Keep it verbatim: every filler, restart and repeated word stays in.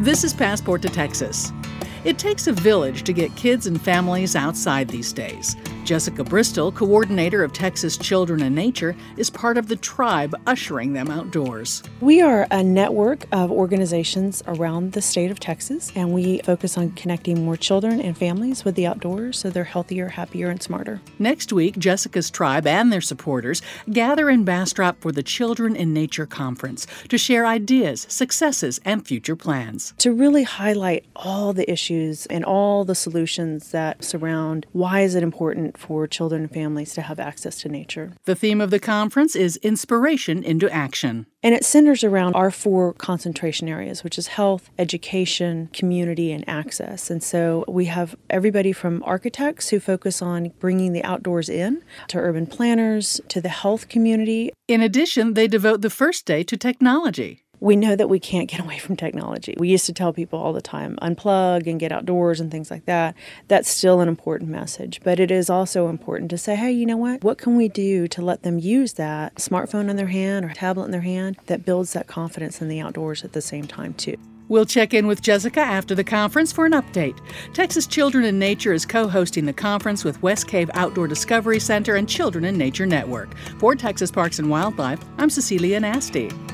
This is Passport to Texas. It takes a village to get kids and families outside these days. Jessica Bristol, coordinator of Texas Children in Nature, is part of the tribe ushering them outdoors. We are a network of organizations around the state of Texas, and we focus on connecting more children and families with the outdoors so they're healthier, happier, and smarter. Next week, Jessica's tribe and their supporters gather in Bastrop for the Children in Nature Conference to share ideas, successes, and future plans. To really highlight all the issues and all the solutions that surround why is it important for children and families to have access to nature. The theme of the conference is Inspiration into Action. And it centers around our four concentration areas, which is health, education, community, and access. And so we have everybody from architects who focus on bringing the outdoors in, to urban planners, to the health community. In addition, they devote the first day to technology. We know that we can't get away from technology. We used to tell people all the time, unplug and get outdoors and things like that. That's still an important message. But it is also important to say, hey, you know what? What can we do to let them use that smartphone in their hand or tablet in their hand that builds that confidence in the outdoors at the same time, too? We'll check in with Jessica after the conference for an update. Texas Children in Nature is co-hosting the conference with West Cave Outdoor Discovery Center and Children in Nature Network. For Texas Parks and Wildlife, I'm Cecilia Nasty.